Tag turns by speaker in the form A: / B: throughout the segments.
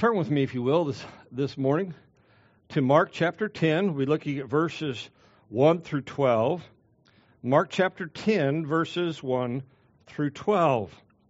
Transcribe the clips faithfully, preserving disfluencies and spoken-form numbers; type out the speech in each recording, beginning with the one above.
A: Turn with me, if you will, this, this morning to Mark chapter ten. We're looking at verses one through twelve. Mark chapter ten, verses one through twelve.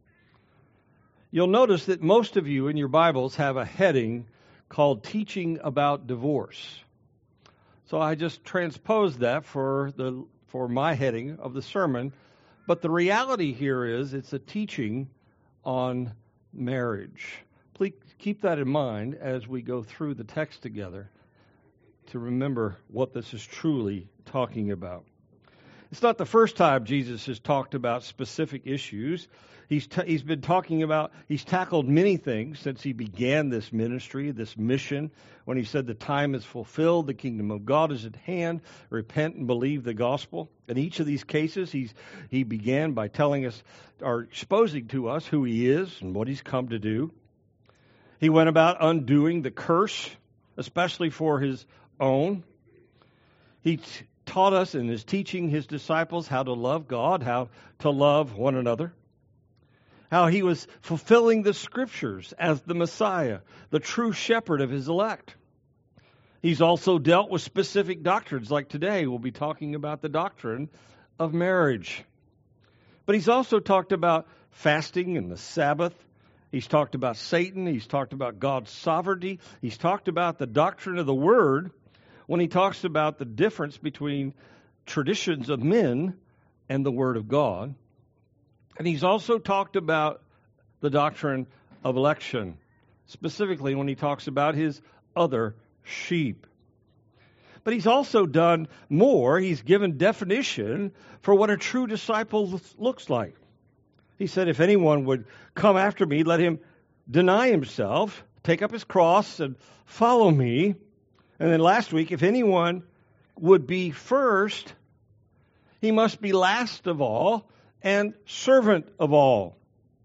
A: You'll notice that most of you in your Bibles have a heading called Teaching About Divorce. So I just transposed that for the for my heading of the sermon. But the reality here is it's a teaching on marriage. Please keep that in mind as we go through the text together to remember what this is truly talking about. It's not the first time Jesus has talked about specific issues. He's t- he's been talking about, he's tackled many things since he began this ministry, this mission, when he said the time is fulfilled, the kingdom of God is at hand, repent and believe the gospel. In each of these cases, he's he began by telling us, or exposing to us who he is and what he's come to do. He went about undoing the curse, especially for his own. He t- taught us and is teaching his disciples how to love God, how to love one another. How he was fulfilling the Scriptures as the Messiah, the true shepherd of his elect. He's also dealt with specific doctrines, like today we'll be talking about the doctrine of marriage. But he's also talked about fasting and the Sabbath. He's talked about Satan. He's talked about God's sovereignty. He's talked about the doctrine of the Word when he talks about the difference between traditions of men and the Word of God. And he's also talked about the doctrine of election, specifically when he talks about his other sheep. But he's also done more. He's given definition for what a true disciple looks like. He said, if anyone would come after me, let him deny himself, take up his cross, and follow me. And then last week, if anyone would be first, he must be last of all and servant of all.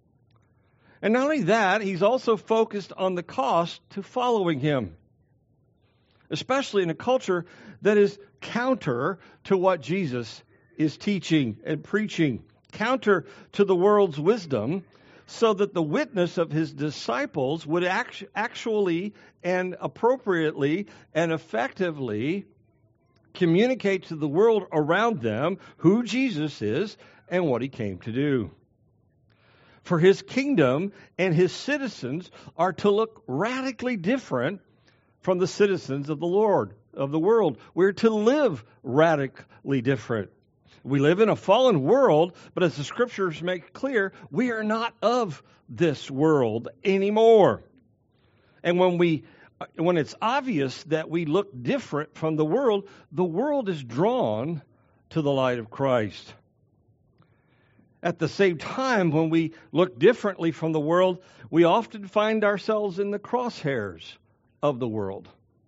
A: And not only that, he's also focused on the cost to following him, especially in a culture that is counter to what Jesus is teaching and preaching, counter to the world's wisdom, so that the witness of his disciples would act- actually and appropriately and effectively communicate to the world around them who Jesus is and what he came to do. For his kingdom and his citizens are to look radically different from the citizens of the Lord, of the world. We're to live radically different. We live in a fallen world, but as the Scriptures make clear, we are not of this world anymore. And when we, when it's obvious that we look different from the world, the world is drawn to the light of Christ. At the same time, when we look differently from the world, we often find ourselves in the crosshairs of the world.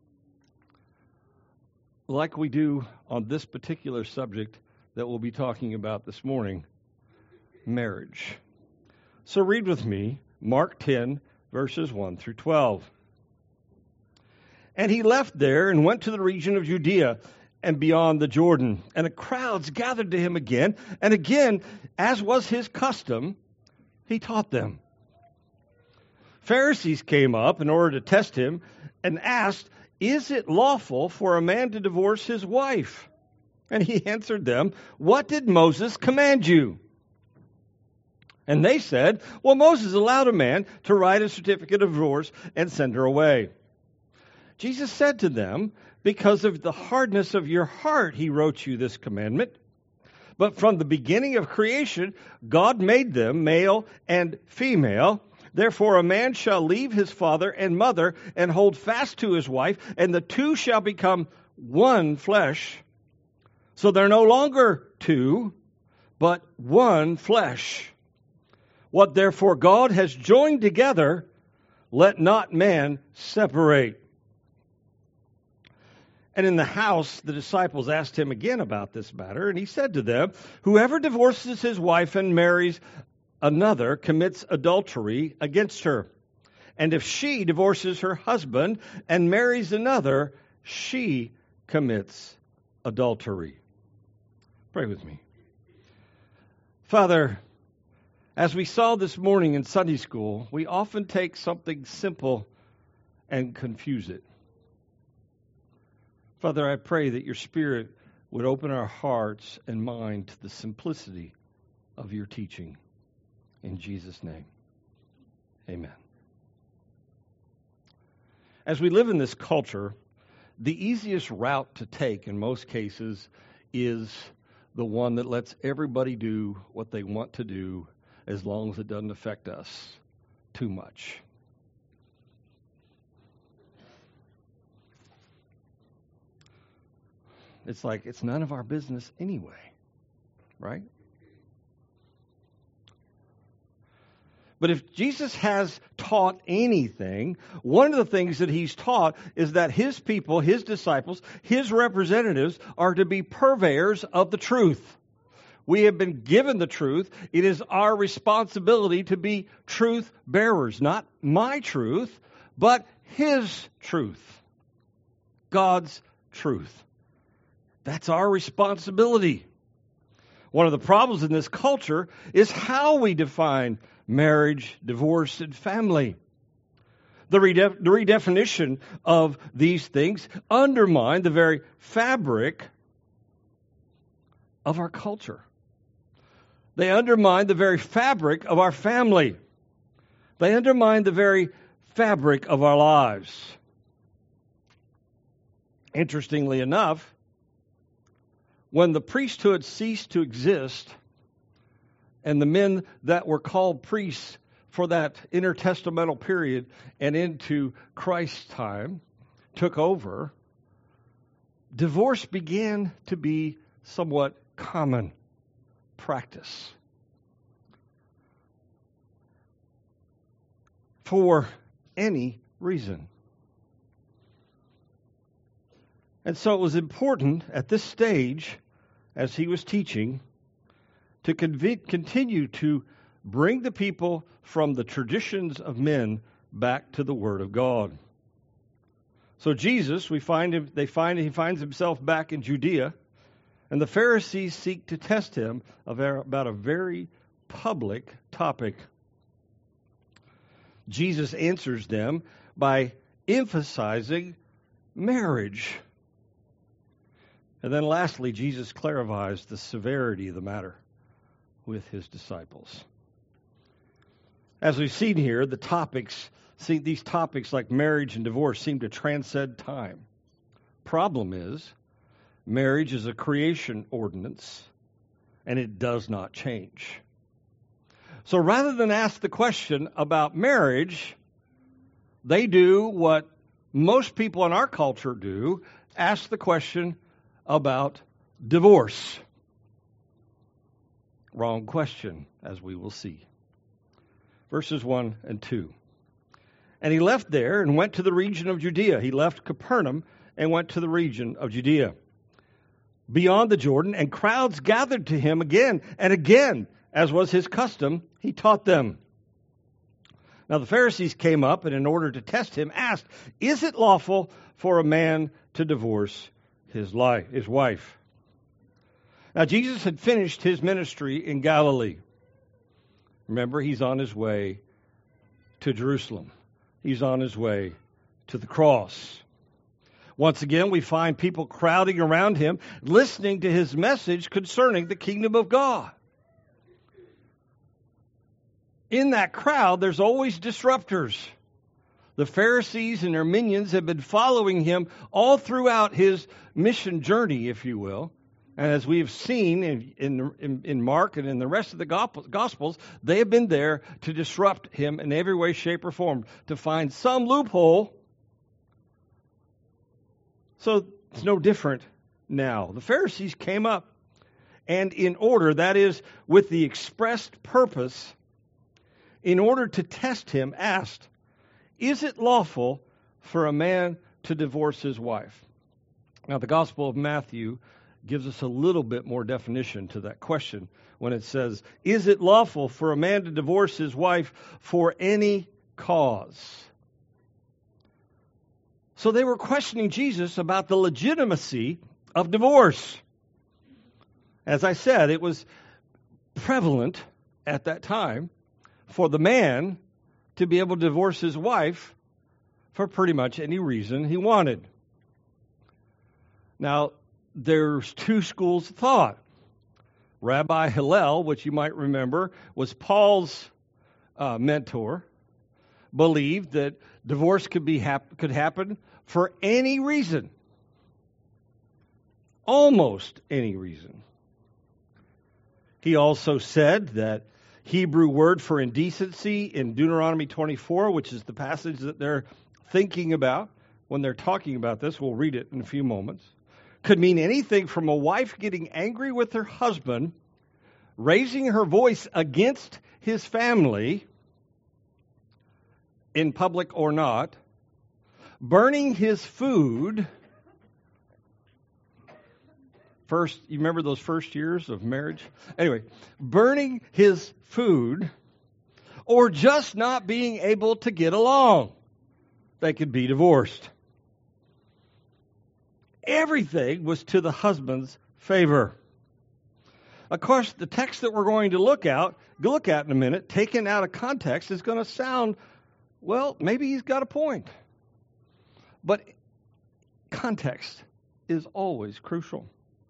A: Like we do on this particular subject that we'll be talking about this morning, marriage. So read with me Mark ten, verses one through twelve. And he left there and went to the region of Judea and beyond the Jordan. And the crowds gathered to him again. And again, as was his custom, he taught them. Pharisees came up in order to test him and asked, is it lawful for a man to divorce his wife? And he answered them, what did Moses command you? And they said, well, Moses allowed a man to write a certificate of divorce and send her away. Jesus said to them, because of the hardness of your heart, he wrote you this commandment. But from the beginning of creation, God made them male and female. Therefore, a man shall leave his father and mother and hold fast to his wife, and the two shall become one flesh. So they're no longer two, but one flesh. What therefore God has joined together, let not man separate. And in the house, the disciples asked him again about this matter, and he said to them, whoever divorces his wife and marries another commits adultery against her. And if she divorces her husband and marries another, she commits adultery. Pray with me. Father, as we saw this morning in Sunday school, we often take something simple and confuse it. Father, I pray that your Spirit would open our hearts and mind to the simplicity of your teaching. In Jesus' name, amen. As we live in this culture, the easiest route to take in most cases is the one that lets everybody do what they want to do as long as it doesn't affect us too much. It's like it's none of our business anyway, right? But if Jesus has taught anything, one of the things that he's taught is that his people, his disciples, his representatives are to be purveyors of the truth. We have been given the truth. It is our responsibility to be truth bearers, not my truth, but his truth, God's truth. That's our responsibility. One of the problems in this culture is how we define marriage, divorce, and family. The, redef- the redefinition of these things undermine the very fabric of our culture. They undermine the very fabric of our family. They undermine the very fabric of our lives. Interestingly enough, when the priesthood ceased to exist, and the men that were called priests for that intertestamental period and into Christ's time took over, divorce began to be somewhat common practice. For any reason. And so it was important at this stage, as he was teaching, to conv- continue to bring the people from the traditions of men back to the Word of God. So Jesus, we find him, they find he finds himself back in Judea, and the Pharisees seek to test him about a very public topic. Jesus answers them by emphasizing marriage. And then lastly, Jesus clarifies the severity of the matter with his disciples. As we've seen here, the topics, see these topics like marriage and divorce seem to transcend time. Problem is, marriage is a creation ordinance, and it does not change. So rather than ask the question about marriage, they do what most people in our culture do, ask the question about divorce. Wrong question, as we will see. Verses one and two. And he left there and went to the region of Judea. He left Capernaum and went to the region of Judea, beyond the Jordan, and crowds gathered to him again and again, as was his custom, he taught them. Now the Pharisees came up and in order to test him asked, "Is it lawful for a man to divorce his life, his wife?" Now Jesus had finished his ministry in Galilee. Remember, he's on his way to Jerusalem. He's on his way to the cross. Once again, we find people crowding around him, listening to his message concerning the kingdom of God. In that crowd, there's always disruptors. The Pharisees and their minions have been following him all throughout his mission journey, if you will. And as we have seen in, in, in Mark and in the rest of the Gospels, they have been there to disrupt him in every way, shape, or form, to find some loophole. So it's no different now. The Pharisees came up, and in order, that is, with the expressed purpose, in order to test him, asked, "Is it lawful for a man to divorce his wife?" Now, the Gospel of Matthew gives us a little bit more definition to that question when it says, "Is it lawful for a man to divorce his wife for any cause?" So they were questioning Jesus about the legitimacy of divorce. As I said, it was prevalent at that time for the man to be able to divorce his wife for pretty much any reason he wanted. Now, there's two schools of thought. Rabbi Hillel, which you might remember, was Paul's uh, mentor, believed that divorce could be hap- could happen for any reason. Almost any reason. He also said that Hebrew word for indecency in Deuteronomy twenty-four, which is the passage that they're thinking about when they're talking about this, we'll read it in a few moments, could mean anything from a wife getting angry with her husband, raising her voice against his family, in public or not, burning his food. First, you remember those first years of marriage? Anyway, burning his food, or just not being able to get along. They could be divorced. Everything was to the husband's favor. Of course, the text that we're going to look at, look at in a minute, taken out of context, is going to sound, well, maybe he's got a point. But context is always crucial.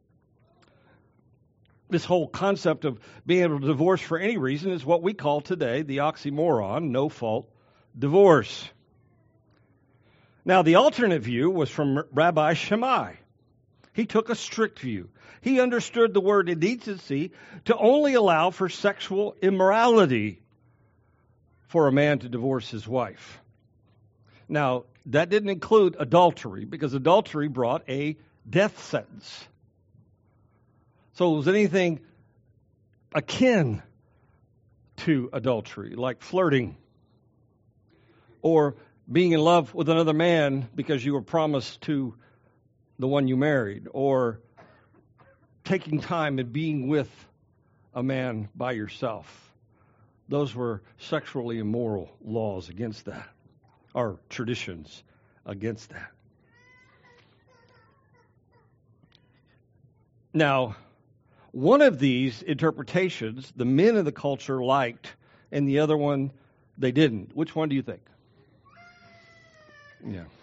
A: This whole concept of being able to divorce for any reason is what we call today the oxymoron, no-fault divorce. Now, the alternate view was from Rabbi Shammai. He took a strict view. He understood the word indecency to only allow for sexual immorality for a man to divorce his wife. Now, that didn't include adultery, because adultery brought a death sentence. So it was anything akin to adultery, like flirting, or being in love with another man because you were promised to the one you married, or taking time and being with a man by yourself. Those were sexually immoral laws against that, or traditions against that. Now, one of these interpretations, the men of the culture liked, and the other one, they didn't. Which one do you think? Yeah.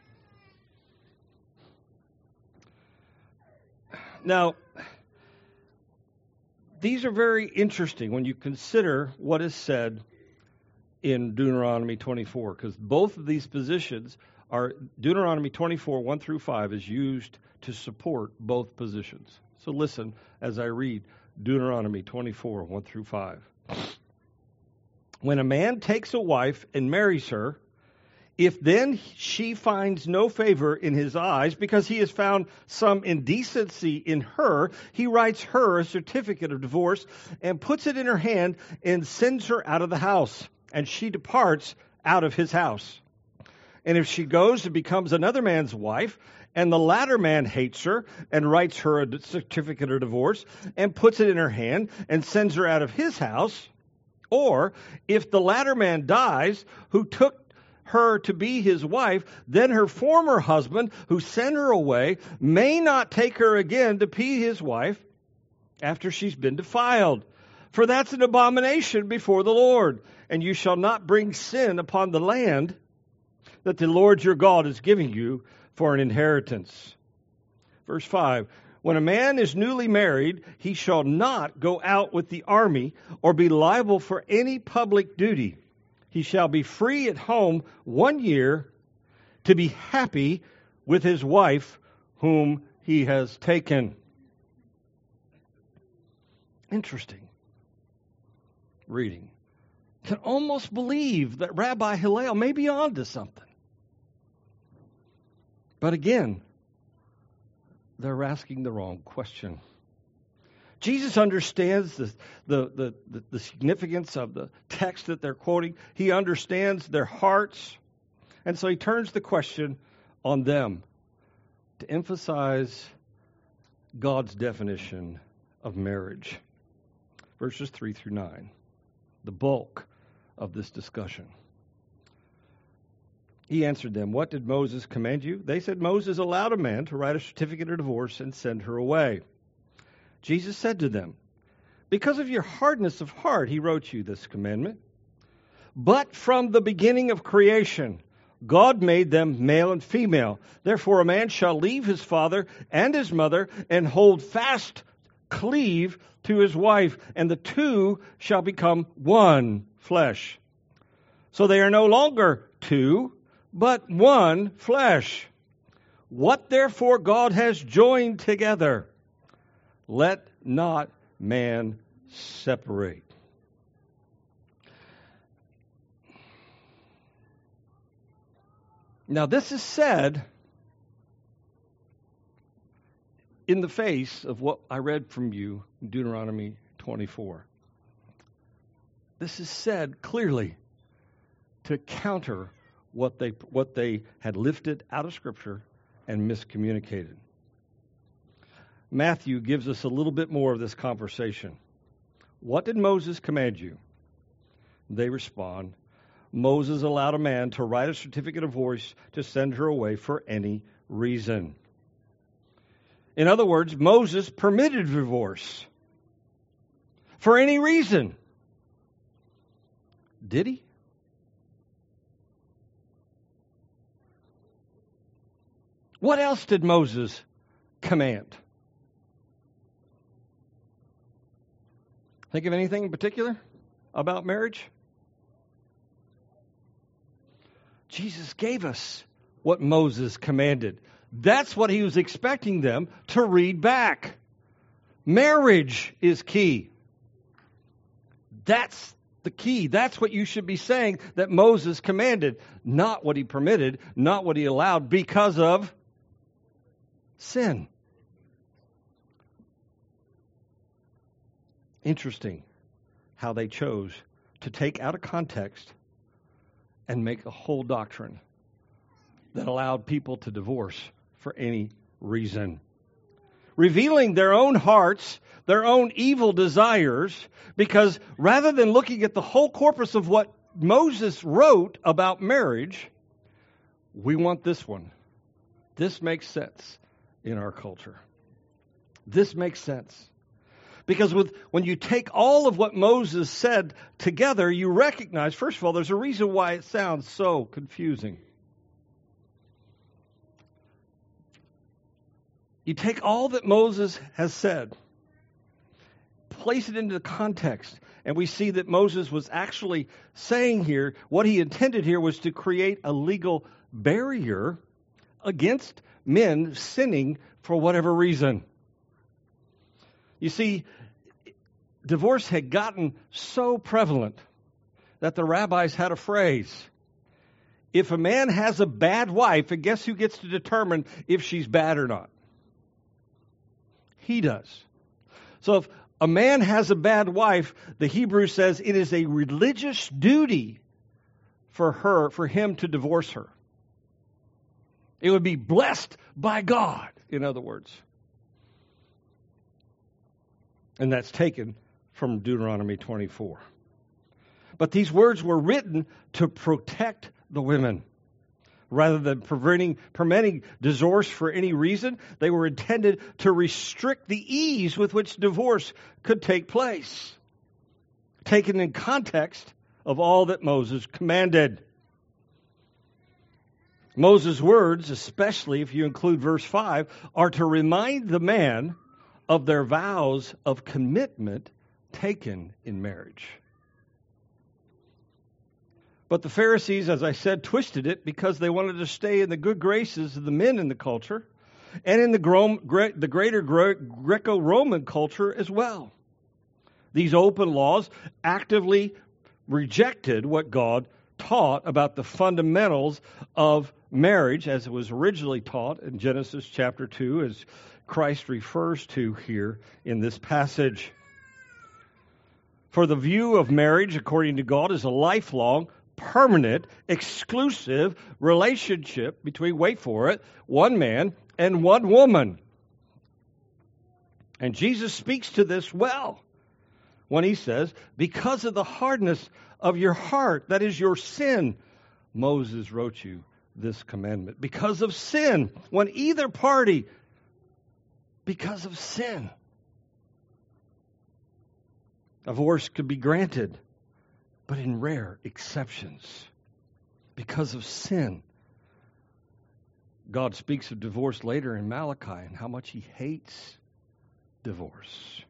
A: Now, these are very interesting when you consider what is said in Deuteronomy twenty-four, because both of these positions are, Deuteronomy twenty-four, one through five, is used to support both positions. So listen as I read Deuteronomy twenty-four, one through five. When a man takes a wife and marries her, if then she finds no favor in his eyes because he has found some indecency in her, he writes her a certificate of divorce and puts it in her hand and sends her out of the house, and she departs out of his house. And if she goes and becomes another man's wife, and the latter man hates her and writes her a certificate of divorce and puts it in her hand and sends her out of his house, or if the latter man dies who took her to be his wife, then her former husband who sent her away may not take her again to be his wife after she's been defiled. For that's an abomination before the Lord, and you shall not bring sin upon the land that the Lord your God is giving you for an inheritance. Verse five, when a man is newly married, he shall not go out with the army or be liable for any public duty. He shall be free at home one year to be happy with his wife whom he has taken. Interesting reading. Can almost believe that Rabbi Hillel may be on to something. But again, they're asking the wrong question. Jesus understands the, the, the, the significance of the text that they're quoting. He understands their hearts. And so he turns the question on them to emphasize God's definition of marriage. Verses three through nine, the bulk of this discussion. He answered them, what did Moses command you? They said, Moses allowed a man to write a certificate of divorce and send her away. Jesus said to them, because of your hardness of heart, he wrote you this commandment. But from the beginning of creation, God made them male and female. Therefore, a man shall leave his father and his mother and hold fast, cleave to his wife, and the two shall become one flesh. So they are no longer two, but one flesh. What therefore God has joined together, let not man separate. Now, this is said in the face of what I read from you in Deuteronomy twenty-four. This is said clearly to counter what they what they had lifted out of Scripture and miscommunicated. Matthew gives us a little bit more of this conversation. What did Moses command you? They respond, Moses allowed a man to write a certificate of divorce to send her away for any reason. In other words, Moses permitted divorce for any reason. Did he? What else did Moses command? Think of anything in particular about marriage? Jesus gave us what Moses commanded. That's what he was expecting them to read back. Marriage is key. That's the key. That's what you should be saying that Moses commanded, not what he permitted, not what he allowed, because of sin. Interesting how they chose to take out of context and make a whole doctrine that allowed people to divorce for any reason. Revealing their own hearts, their own evil desires, because rather than looking at the whole corpus of what Moses wrote about marriage, we want this one. This makes sense in our culture. This makes sense. Because with when you take all of what Moses said together, you recognize, first of all, there's a reason why it sounds so confusing. You take all that Moses has said, place it into the context, and we see that Moses was actually saying here, what he intended here was to create a legal barrier against men sinning for whatever reason. You see, divorce had gotten so prevalent that the rabbis had a phrase. If a man has a bad wife, and guess who gets to determine if she's bad or not? He does. So if a man has a bad wife, the Hebrew says it is a religious duty for her, for him to divorce her. It would be blessed by God, in other words. And that's taken from Deuteronomy twenty-four. But these words were written to protect the women. Rather than preventing, permitting divorce for any reason, they were intended to restrict the ease with which divorce could take place, taken in context of all that Moses commanded. Moses' words, especially if you include verse five, are to remind the man of their vows of commitment taken in marriage. But the Pharisees, as I said, twisted it because they wanted to stay in the good graces of the men in the culture and in the, Gro- Gre- the greater Gre- Greco-Roman culture as well. These open laws actively rejected what God taught about the fundamentals of marriage as it was originally taught in Genesis chapter two, as Christ refers to here in this passage. For the view of marriage, according to God, is a lifelong, permanent, exclusive relationship between, wait for it, one man and one woman. And Jesus speaks to this well when he says, because of the hardness of your heart, that is your sin, Moses wrote you this commandment. Because of sin, when either party, because of sin, divorce could be granted, but in rare exceptions. Because of sin, God speaks of divorce later in Malachi and how much he hates divorce.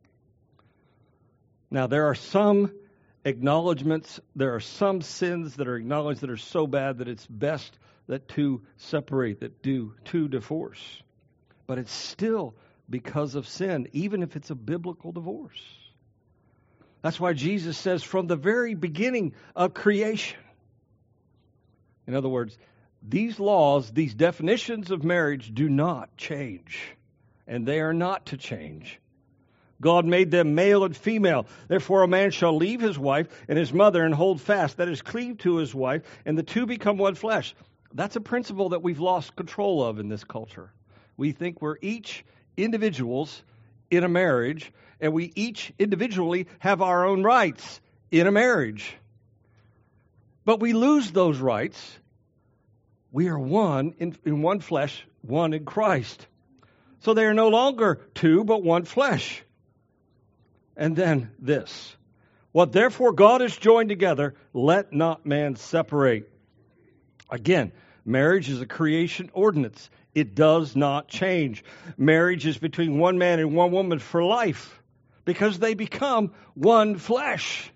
A: Now, there are some acknowledgments, there are some sins that are acknowledged that are so bad that it's best that two separate, that do two divorce. But it's still because of sin, even if it's a biblical divorce. That's why Jesus says from the very beginning of creation. In other words, these laws, these definitions of marriage do not change, and they are not to change. God made them male and female. Therefore, a man shall leave his wife and his mother and hold fast, that is, cleave to his wife, and the two become one flesh. That's a principle that we've lost control of in this culture. We think we're each individuals in a marriage, and we each individually have our own rights in a marriage. But we lose those rights. We are one in, in one flesh, one in Christ. So they are no longer two, but one flesh. And then this. What therefore God has joined together, let not man separate. Again, marriage is a creation ordinance. It does not change. Marriage is between one man and one woman for life because they become one flesh.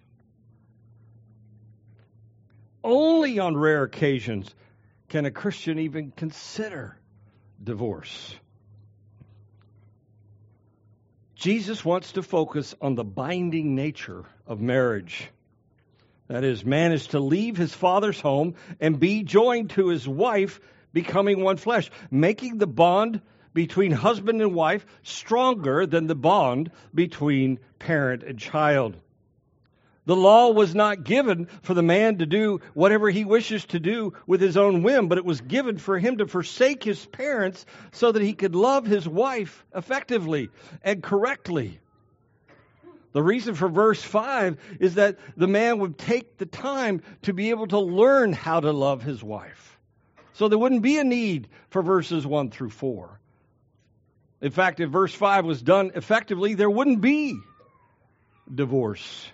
A: Only on rare occasions can a Christian even consider divorce. Jesus wants to focus on the binding nature of marriage. That is, man is to leave his father's home and be joined to his wife, becoming one flesh, making the bond between husband and wife stronger than the bond between parent and child. The law was not given for the man to do whatever he wishes to do with his own whim, but it was given for him to forsake his parents so that he could love his wife effectively and correctly. The reason for verse five is that the man would take the time to be able to learn how to love his wife. So there wouldn't be a need for verses one through four. In fact, if verse five was done effectively, there wouldn't be divorce.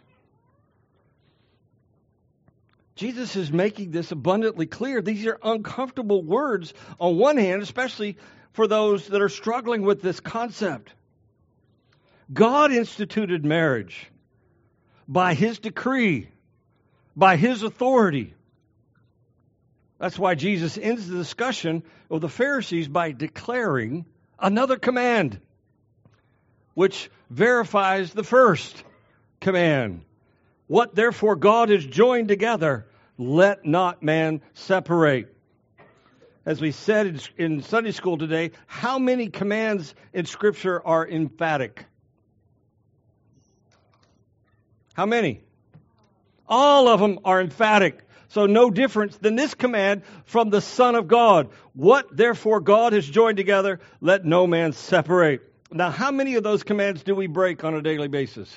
A: Jesus is making this abundantly clear. These are uncomfortable words on one hand, especially for those that are struggling with this concept. God instituted marriage by his decree, by his authority. That's why Jesus ends the discussion of the Pharisees by declaring another command, which verifies the first command. What therefore God has joined together, let not man separate. As we said in Sunday school today, how many commands in Scripture are emphatic? How many? All of them are emphatic. So no difference than this command from the Son of God. What therefore God has joined together, let no man separate. Now, how many of those commands do we break on a daily basis?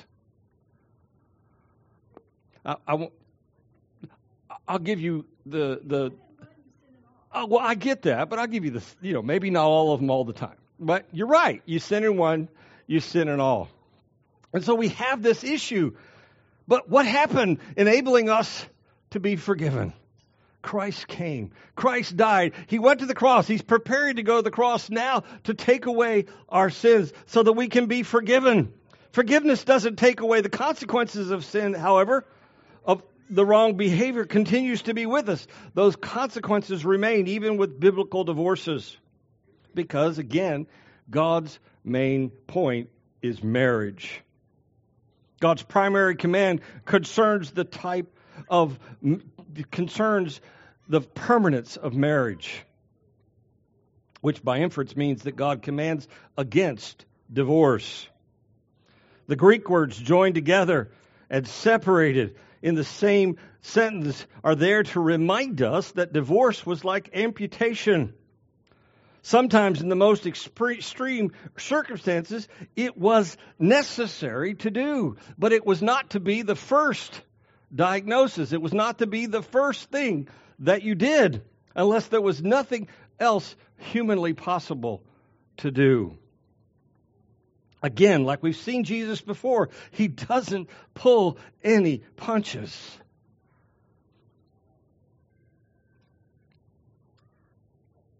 A: I, I won't, I'll give you the the. Oh, well, I get that, but I'll give you the. You know, maybe not all of them all the time. But you're right. You sin in one, you sin in all, and so we have this issue. But what happened enabling us to be forgiven? Christ came. Christ died. He went to the cross. He's preparing to go to the cross now to take away our sins so that we can be forgiven. Forgiveness doesn't take away the consequences of sin, however. Of the wrong behavior continues to be with us. Those consequences remain even with biblical divorces. Because, again, God's main point is marriage. God's primary command concerns the type of, concerns the permanence of marriage, which by inference means that God commands against divorce. The Greek words joined together and separated in the same sentence are there to remind us that divorce was like amputation. Sometimes in the most extreme circumstances, it was necessary to do, but it was not to be the first diagnosis. It was not to be the first thing that you did, unless there was nothing else humanly possible to do. Again, like we've seen Jesus before, he doesn't pull any punches.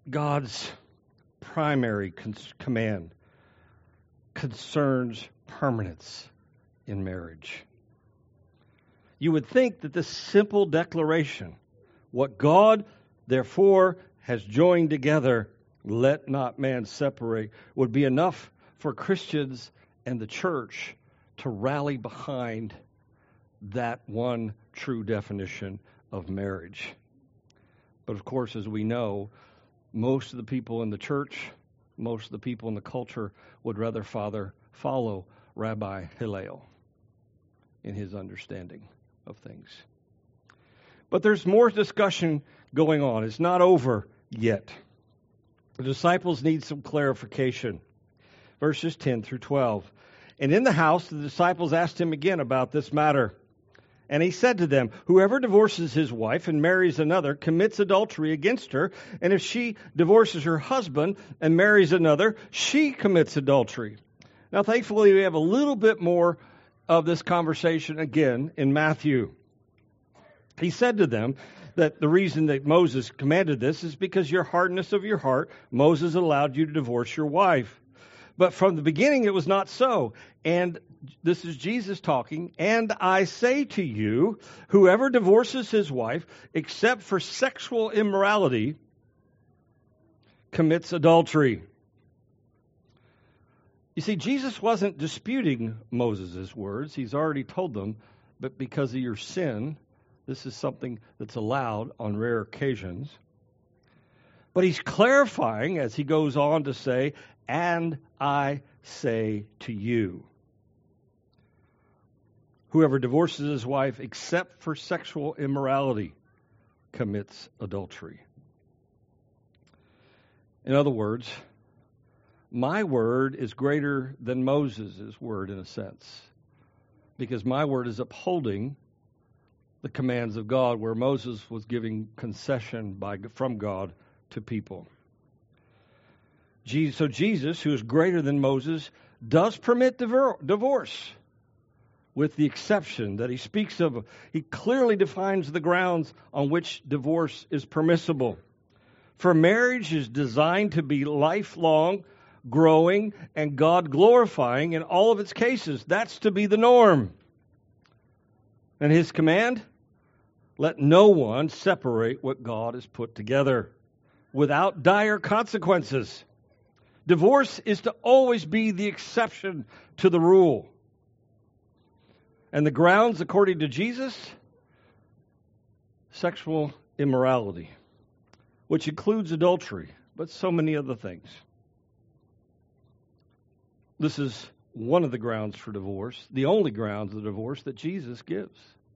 A: God's primary cons- command concerns permanence in marriage. You would think that this simple declaration, what God therefore has joined together, let not man separate, would be enough for Christians and the church to rally behind that one true definition of marriage. But of course, as we know, most of the people in the church, most of the people in the culture would rather father follow Rabbi Hillel in his understanding of things. But there's more discussion going on. It's not over yet. The disciples need some clarification. Verses ten through twelve. And in the house, the disciples asked him again about this matter. And he said to them, whoever divorces his wife and marries another commits adultery against her. And if she divorces her husband and marries another, she commits adultery. Now, thankfully, we have a little bit more of this conversation again in Matthew. He said to them that the reason that Moses commanded this is because your hardness of your heart, Moses allowed you to divorce your wife. But from the beginning, it was not so. And this is Jesus talking. And I say to you, whoever divorces his wife, except for sexual immorality, commits adultery. You see, Jesus wasn't disputing Moses' words. He's already told them, but because of your sin, this is something that's allowed on rare occasions. But he's clarifying as he goes on to say, and I say to you, whoever divorces his wife except for sexual immorality commits adultery. In other words, my word is greater than Moses' word in a sense, because my word is upholding the commands of God, where Moses was giving concession by, from God to people. Jesus, so Jesus, who is greater than Moses, does permit divorce, with the exception that he speaks of. He clearly defines the grounds on which divorce is permissible. For marriage is designed to be lifelong, growing, and God-glorifying in all of its cases. That's to be the norm. And his command? Let no one separate what God has put together without dire consequences. Divorce is to always be the exception to the rule. And the grounds, according to Jesus, sexual immorality, which includes adultery, but so many other things. This is one of the grounds for divorce, the only grounds of divorce that Jesus gives.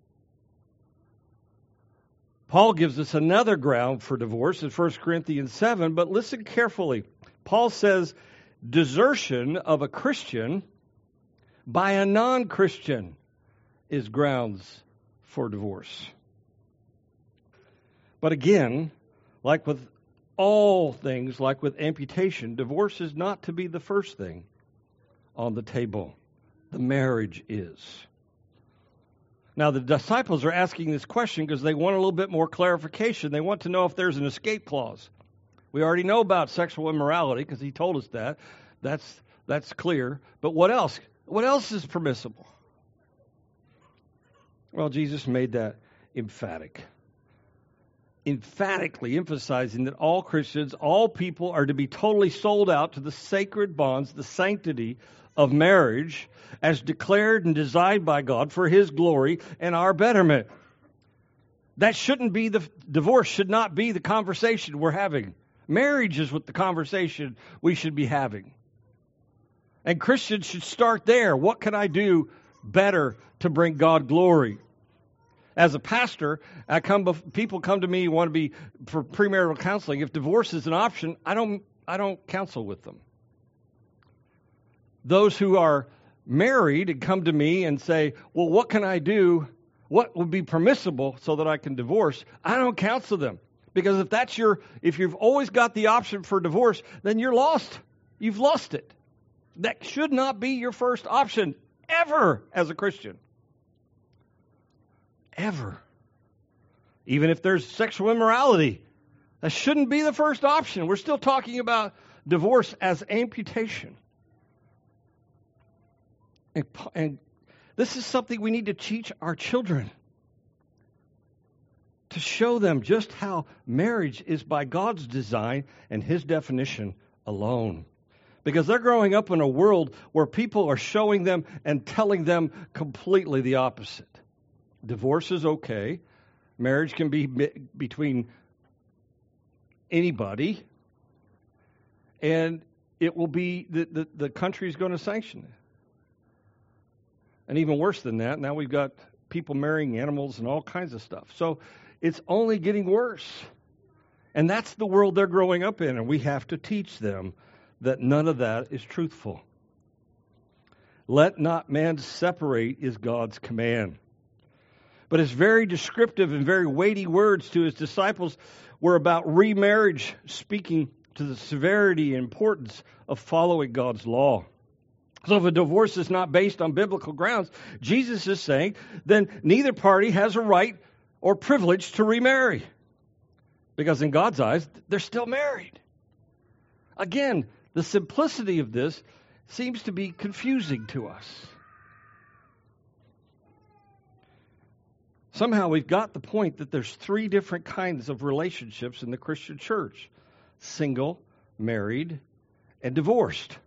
A: Paul gives us another ground for divorce in First Corinthians seven, but listen carefully. Paul says desertion of a Christian by a non-Christian is grounds for divorce. But again, like with all things, like with amputation, divorce is not to be the first thing on the table. The marriage is. Now, the disciples are asking this question because they want a little bit more clarification. They want to know if there's an escape clause. We already know about sexual immorality because he told us that. That's that's clear. But what else? What else is permissible? Well, Jesus made that emphatic. Emphatically emphasizing that all Christians, all people are to be totally sold out to the sacred bonds, the sanctity of marriage as declared and designed by God for his glory and our betterment. That shouldn't be the, divorce should not be the conversation we're having. Marriage is what the conversation we should be having. And Christians should start there. What can I do better to bring God glory? As a pastor, I come. People come to me who want to be for premarital counseling. If divorce is an option, I don't. I don't counsel with them. Those who are married and come to me and say, "Well, what can I do? What would be permissible so that I can divorce?" I don't counsel them, because if that's your, if you've always got the option for divorce, then you're lost. You've lost it. That should not be your first option ever as a Christian. Ever. Even if there's sexual immorality, That shouldn't be the first option. We're still talking about divorce as amputation. And, and this is something we need to teach our children, to show them just how marriage is by God's design and His definition alone. Because they're growing up in a world where people are showing them and telling them completely the opposite. Divorce is okay. Marriage can be between anybody. And it will be, the, the, the country is going to sanction it. And even worse than that, now we've got people marrying animals and all kinds of stuff. So it's only getting worse. And that's the world they're growing up in, and we have to teach them that none of that is truthful. Let not man separate is God's command. But his very descriptive and very weighty words to his disciples were about remarriage, speaking to the severity and importance of following God's law. So if a divorce is not based on biblical grounds, Jesus is saying, then neither party has a right or privilege to remarry. Because in God's eyes, they're still married. Again, the simplicity of this seems to be confusing to us. Somehow we've got the point that there's three different kinds of relationships in the Christian church: single, married, and divorced.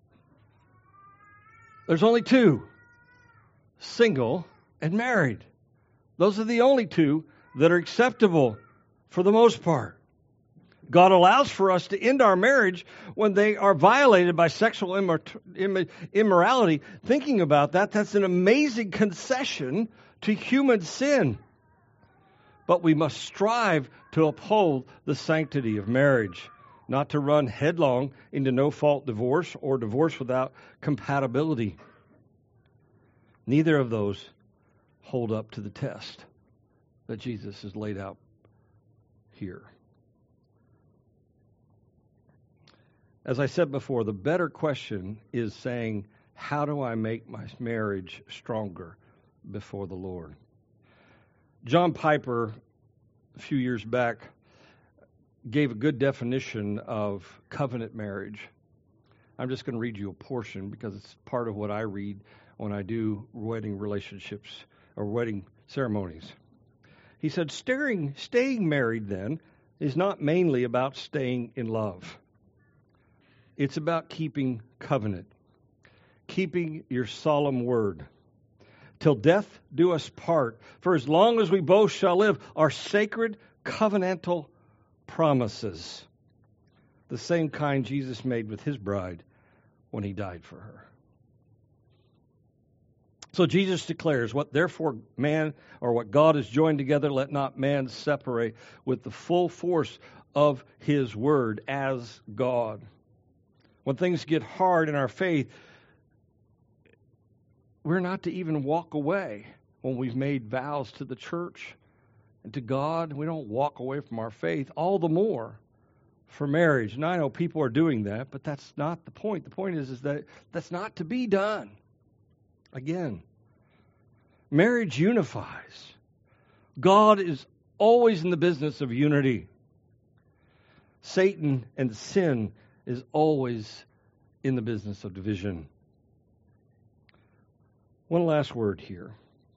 A: There's only two: single and married. Those are the only two that are acceptable for the most part. God allows for us to end our marriage when they are violated by sexual immor- immorality. Thinking about that, that's an amazing concession to human sin. But we must strive to uphold the sanctity of marriage, not to run headlong into no-fault divorce or divorce without compatibility. Neither of those hold up to the test that Jesus has laid out here. As I said before, the better question is saying, how do I make my marriage stronger before the Lord? John Piper, a few years back, gave a good definition of covenant marriage. I'm just going to read you a portion because it's part of what I read when I do wedding relationships or wedding ceremonies. He said, staying, staying married then is not mainly about staying in love. It's about keeping covenant, keeping your solemn word. Till death do us part, for as long as we both shall live, are sacred covenantal promises, the same kind Jesus made with his bride when he died for her. So Jesus declares, what therefore man, or what God has joined together, let not man separate, with the full force of his word as God. When things get hard in our faith, we're not to even walk away when we've made vows to the church and to God. We don't walk away from our faith, all the more for marriage. And I know people are doing that, but that's not the point. The point is, is that that's not to be done. Again, marriage unifies. God is always in the business of unity. Satan and sin is always in the business of division. One last word here.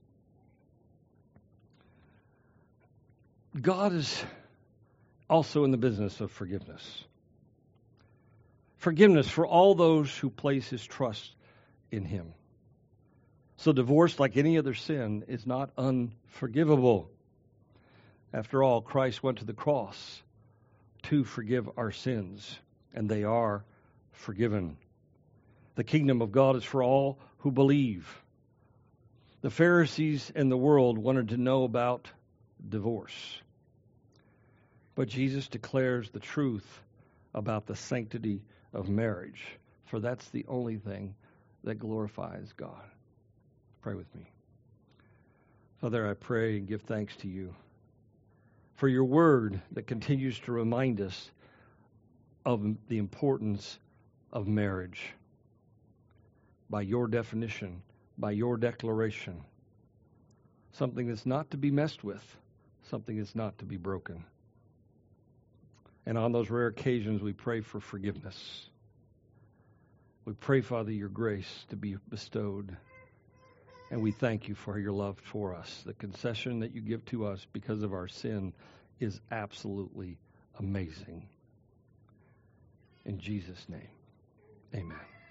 A: God is also in the business of forgiveness. Forgiveness for all those who place his trust in him. So divorce, like any other sin, is not unforgivable. After all, Christ went to the cross to forgive our sins, and they are forgiven. The kingdom of God is for all who believe. The Pharisees and the world wanted to know about divorce. But Jesus declares the truth about the sanctity of marriage, for that's the only thing that glorifies God. Pray with me. Father, I pray and give thanks to you for your word that continues to remind us of the importance of marriage by your definition, by your declaration. Something that's not to be messed with, something that's not to be broken. And on those rare occasions, we pray for forgiveness. We pray, Father, your grace to be bestowed. And we thank you for your love for us. The concession that you give to us because of our sin is absolutely amazing. In Jesus' name, amen.